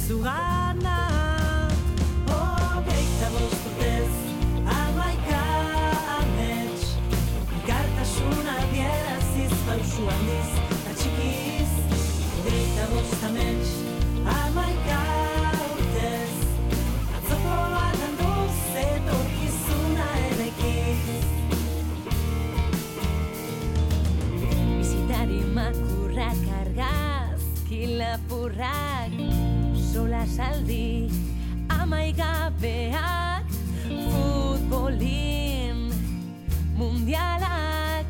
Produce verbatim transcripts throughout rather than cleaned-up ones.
zugana. Hogeita bost urtez, hamaika amets, elkartasuna adieraziz, pausu handiz, eta txikiz. Hogeita bost amets, hamaika urtez, atzokoak handuz, etorkizuna erekiz. Bizitari makurrak argazki lapurrak, sola saldi amaigabeak, futbolin mundialak,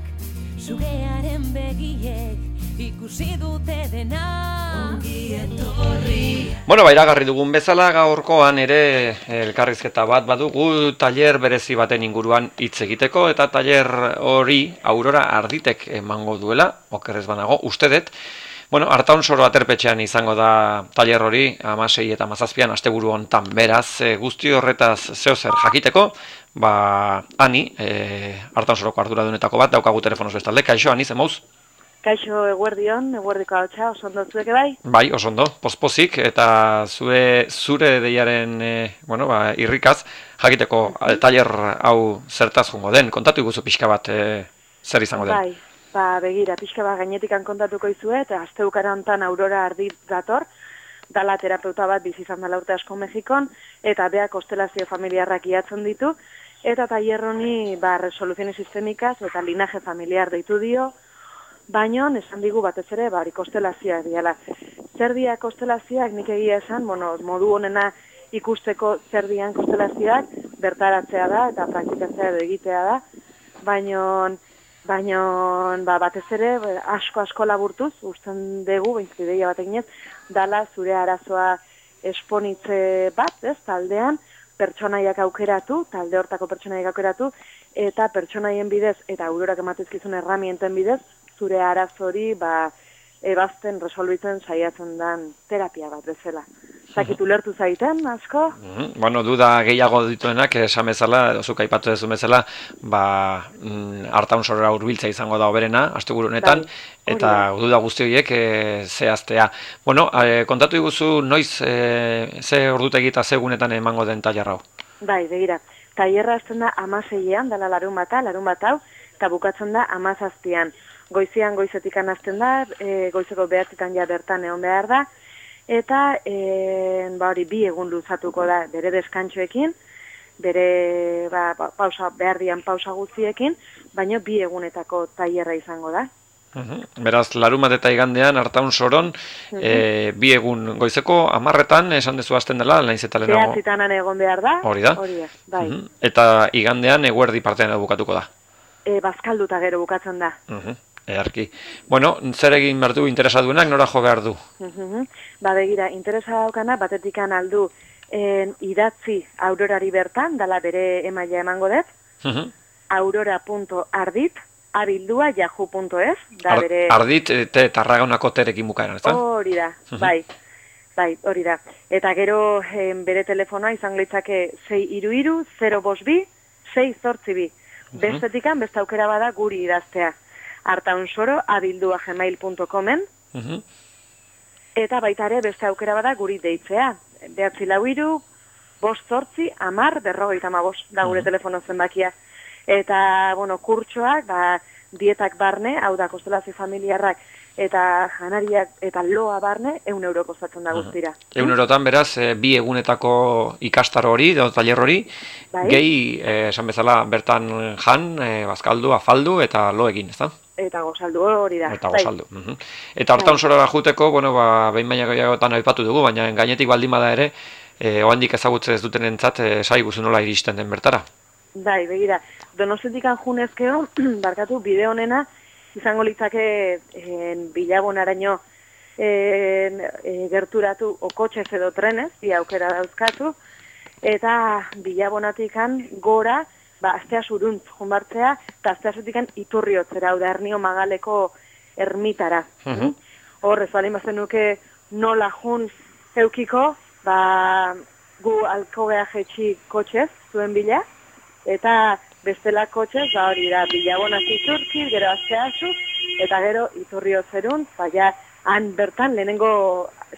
sugearen begiek ikusi dute dena. Ongi etorri. Bueno, bairagarri dugun bezala gaurkoan ere elkarrizketa bat badugu tailer berezi baten inguruan hitz egiteko, eta tailer hori Aurora Arditek emango duela, okerrez banago, uste dut. Bueno, Artaunsoro aterpetxean izango da tailer hori, hamasei eta hamazazpian asteburu hontan, beraz, e, guzti horretaz zeo zer jakiteko, ba, Ani, e, Artaunsoroko arduradunetako bat, daukagu telefonoz bestalde. Kaixo, Ani, zemouz? Kaixo, eguerdion, eguerdiko hautsa, oso ondo zueke bai? Bai, oso ondo, pospozik, eta zure, zure deiaren, e, bueno, ba, irrikaz, jakiteko tailer hau zertaz jongo den, kontatu iguzu pixka bat e, zer izango den. Bai. Ba, begira, pixka bat gainetikan kontatuko izue, eta asteukara hontan Aurora Ardit dator, dala terapeuta bat bizi izan dela urte asko Mexikon, eta beak konstelazio familiarrak iatzen ditu, eta tailer honi ba, resoluziones sistemikaz eta linaje familiar deitu dio, baino, esan digu batez ere, ba, hori konstelazioak diala. Zer dia konstelazioak nik egia esan, bueno, modu honena ikusteko zer dian konstelazioak, bertaratzea da, eta praktikatzea edo egitea da, baino, Baina ba, batez ere asko-asko laburtuz, usten dugu, bintzideia bat eginez, dala zure arazoa esponitze bat, ez, taldean, pertsonaiak aukeratu, talde hortako pertsonaiak aukeratu, eta pertsonaien bidez, eta Aurorak ematezkizun erramienten bidez, zure arazori ba, ebazten, resolbitzen saiatzen den terapia bat bezala. Zakitu lertu zaiten, asko? Mm-hmm. Bueno, duda gehiago dituenak, esan bezala, edo zuk aipatu dezu bezala, ba, mm, Artaunsorora hurbiltza izango da oberena, asteburu honetan, bai, eta duda guzti horiek e, zehaztea. Bueno, e, kontatu iguzu, noiz, e, ze ordutegi eta ze egunetan emango den tailer hau? Bai, begira, tailerra hasten da hamaseian, dala larun bata, larun bat hau, eta bukatzen da hamazazpian. Goizian goizetikan hasten da, e, goizeko behatzitan ja bertan egon behar da, eta e, ba hori bi egun luzatuko da bere deskantxoekin, bere ba, pausa, behar dian pausa guztiekin, baina bi egunetako tailerra izango da. Uhum. Beraz, larumat eta igandean, Artaunsoron, uhum. e, bi egun goizeko, amarretan, esan dezu hasten dela, nahiz eta lehenago. Behatzitanan egon behar da. Hori da. Hori da, bai. Uhum. Eta igandean, eguerdi partean edo bukatuko da. E, bazkalduta gero bukatzen da. Uhum. Earki. Bueno, zer egin behar du interesaduenak, nora jo behar du? Uhum. Ba, begira, interesa daukana, batetikan aldu en, idatzi Aurorari bertan, dala bere emaila emango dut, uhum. aurora punto ardit, abildua yahoo punto es, da Ar, bere... Ardit, te tarragonako terekin bukaeran, ez da? Hori da, uhum. bai, bai, hori da. Eta gero en, bere telefonoa izango litzake sei hiru hiru zero bost bi sei zortzi bi. Uhum. Bestetikan, beste aukera bada guri idaztea. Artaunsoro abildua gmail punto comen, uh-huh. eta baita ere beste aukera bada guri deitzea. Behatzi lau hiru, bost zortzi, amar, berrogeita hamabost, da gure uh-huh. telefono zenbakia. Eta, bueno, kurtsoak, ba, dietak barne, hau da konstelazio familiarrak, eta janariak eta loa barne, eun euro kostatzen da guztira. Uh-huh. Eun eurotan, beraz, e, bi egunetako ikastaro hori, edo tailer hori, bai? Gehi, esan bezala, bertan jan, e, bazkaldu, afaldu, eta lo egin, ez da? Eta gozaldu hori da. Eta gozaldu. Bai. Uh-huh. Eta Artaunsorora juteko, bueno, ba, behin baina gehiagotan aipatu dugu, baina gainetik baldin bada ere, e, oandik ezagutze ez duten entzat, e, saiguzu nola iristen den bertara. Bai, begira, Donostetikan junezkeo, barkatu, bide honena, izango litzake en, bilabonaraino en, e, gerturatu okotxez edo trenez, bi aukera dauzkatu, eta bilabonatikan gora, ba, astea suruntz junbartzea, eta astea zutikan iturriotzera, hau da, Hernio Magaleko ermitara. Uh-huh. Hor, ez balin bazen nuke nola jun eukiko, ba, gu alkogea jetxi kotxez, zuen bila, eta bestela kotxez, ba hori da, bilabonaz iturtzi, gero astea zu, eta gero iturriotzerun, ba, ja, han bertan lehenengo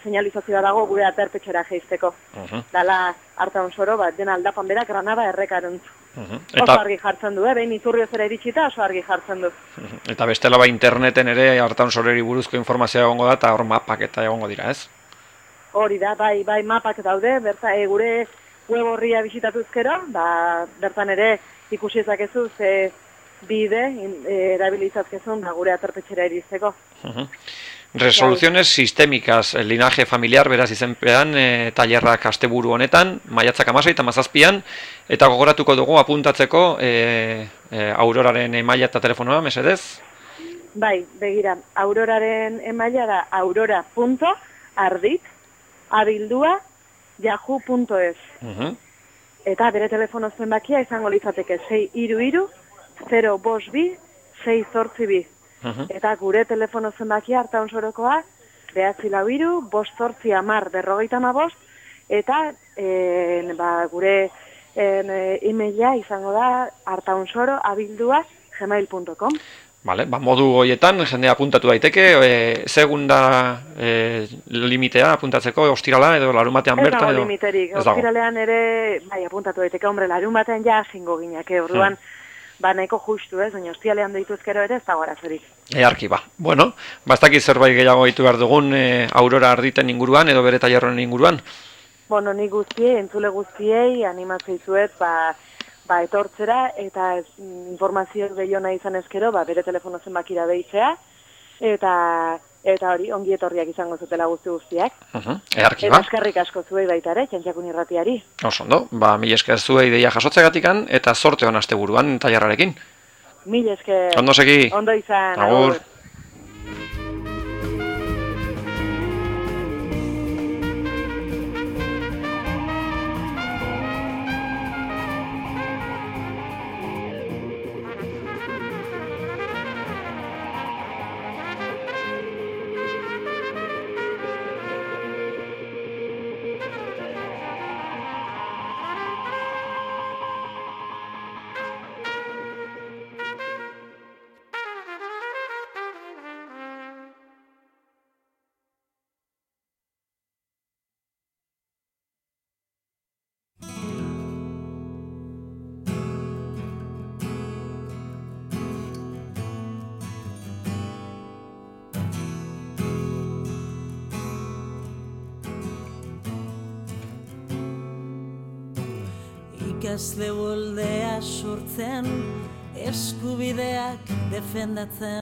señalizazioa dago gure aterpetxera jeizteko. Mhm. Dala hartan soro, bat dena aldapan berak Granada errekaruntz. Mhm. Oso Eta, argi jartzen du, eh? Behin Izurrioz ere iritsita oso argi jartzen du. Mhm. Eta bestela ba interneten ere hartan soreri buruzko informazioa egongo da, eta hor mapak eta egongo dira, ez? Hori da, bai, bai mapak daude, berta, e, gure web horria bisitatuzkero, ba, bertan ere ikusi ezakezu ze bide in- e, erabilitzazkezun da gure aterpetxera iristeko. Mhm. Resoluciones sistémicas, el linaje familiar, beraz izenpean, e, tailerrak asteburu honetan, maiatzak hamasei eta hamazazpian, eta gogoratuko dugu apuntatzeko e, e, Auroraren emaila eta telefonoa, mesedez? Bai, begira, Auroraren emaila da aurora.ardit, abildua, yahoo punto es. Mhm. Eta bere telefono zenbakia izango litzateke sei hiru hiru zero bost bi sei zortzi bi. Mhm. Eta gure telefono zenbakia hartan sorokoa behatzi lau hiru bost zortzi hamar berrogeita hamabost eta en, ba, gure en, e, emaila izango da hartaunsoro abildua gmail punto com. Vale, ba, modu horietan jende apuntatu daiteke, e, segunda e, limitea apuntatzeko ostirala edo larumatean Ez bertan dago edo limiterik, ez dago. ostiralean ere, bai, apuntatu daiteke, hombre, larun batean ja jingo gineke, orduan, ba, nahiko justu, ez, baina ostiralean deituzkero ere ez dago arazorik. Earki ba. Bueno, ba ez dakit zerbait gehiago ditu behar dugun e, Aurora Arditen inguruan edo bere tailerren inguruan. Bueno, ni guztiei, entzule guztiei, animatzei zuet, ba, ba, etortzera, eta ez, informazio gehiago nahi izan ezkero, ba, bere telefono zenbakira deitzea, eta eta hori, ongi etorriak izango zutela guzti guztiak. Mhm. Earki Eta ba. eskerrik asko zuei baita ere, Txantxakun irratiari. Oso ondo, ba mila esker zuei ideia jasotzegatikan eta zorte on asteburuan tailerrarekin. Mil esker. Ondo segi. Ondo izan. Agur. Ikasle boldea sortzen, eskubideak defendatzen.